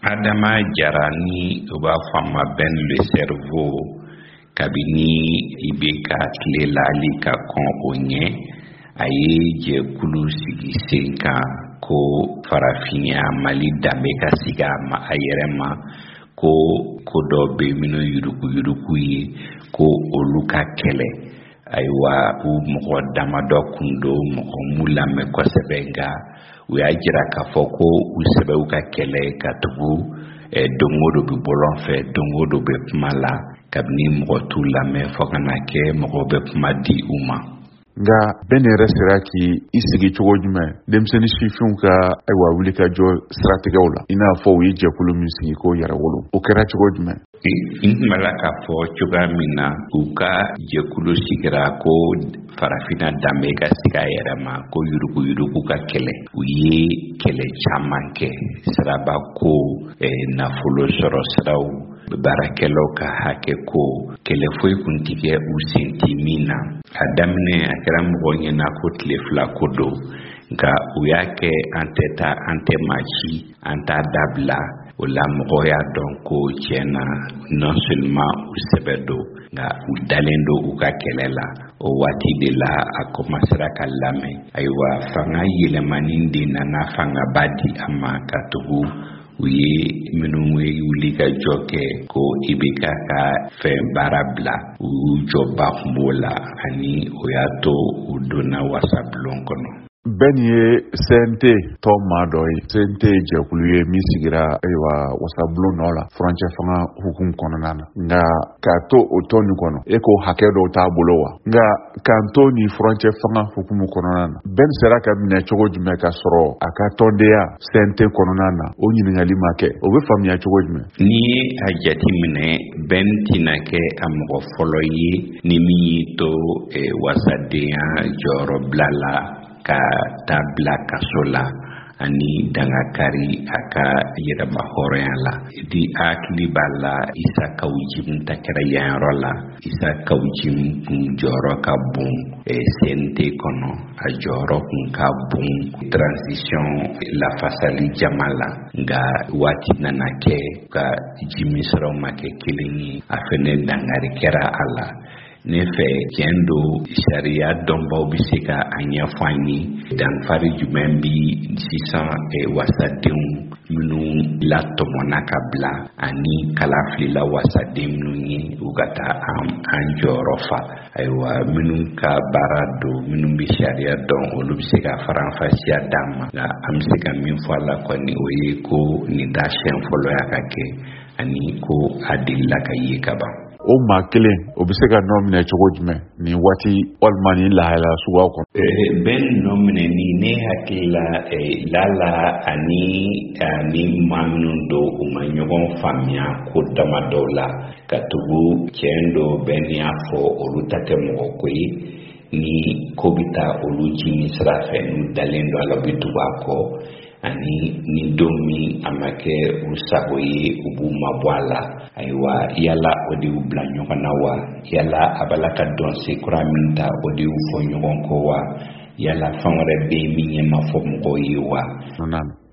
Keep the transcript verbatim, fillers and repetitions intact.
Adama Jarani uba fama ben le cerveau kabini ibeka tlelali ka kon onye aye je kulu sigi senka ko farafinia mali dambe ka siga ma ayerema ko ko do be mino yuruku yuruku yi ko oluka kele aywa u mo dama do kundo mo mula me ko sebenga we ajira ka foko u sebe u ka kele ka tugu e dongodo bi bolon fe dongodo be mala kabni mo tu la me fokana ke mo be madi uma nga benere siraki isigi chogo jume demseni shifun ka aywa wulika jo strategy wala ina fo wi je kulu musiki ko yara wolo o kera chogo jume in malaka fo choga mina uka je kulu sigira ko farafina damega siga yara ma ko yuruku yuruku ka kele uye kele chamanke saraba ko e na folo soro sarau barakelo ka hake ko kele foi kuntike usentimina adamne akara mbonye na ko tlefla kodo nga uyake anteta antemachi anta dabla ola moya donko chena non seulement usebedo nga udalendo ukakelela o wati de la akomasera kalame aywa fanga yele manindi na na fanga badi ama katugu uye minumwe ulika joke ko ibika ka fe barabla u joba mbola ani oyato udona wasablon kono benye sente to madoi sente je kuluye misigira ewa wasablon nola frontier fanga hukum kono nana nga kato otoni kono eko hakedo tabulowa nga kantoni frontier fanga hukum kono nana ben seraka mine chogo jume ka soro aka tondea sente kono nana onyi ngali make obe famia chogo jume ni ajati mine ben tinake amgo foloyi ni mi to e wasadea joro blala ka tabla kasola ani dangakari aka yera mahorela di akli bala isa kawjim takara yanrola isa kawjim joro ka bun e sente kono a joro ka bun transition la fasali jamala nga wati nanake ka jimisro make kilini afene dangari kera ala nefe kendo sharia dombo bisika anya fani dan fari jumembi sisa e wasadem minu la tomonaka bla ani kalafli la wasadem nuni ugata am anjorofa aywa minu ka barado minu bi sharia don olubisika faranfasia dama la amsika min fala kwani oye ko ni dashen folo yakake ani ko adilla kayikaba o ma kelen o bi se ka nomine cogo jumɛn ni waati walima ni lahala suguya kɔnɔ. Eh, ben nomine ni ne hakila eh, lala ani ani maa minnu do u ma ɲɔgɔn faamuya ko dama dɔw la ka tugu cɛn do bɛɛ ni y'a fɔ olu ta tɛ mɔgɔ ko ye ni ko bi taa olu jimi sira fɛ n'u dalen do a la u bi tugu a kɔ ani ni don min a ma kɛ u sago ye u b'u mabɔ a la ayiwa yala o de y'u bila ɲɔgɔn na wa yala a bala ka dɔn se kura min ta o de y'u fɔ ɲɔgɔn kɔ wa yala fɛn wɛrɛ bɛ yen min ɲɛ ma fɔ mɔgɔw ye wa.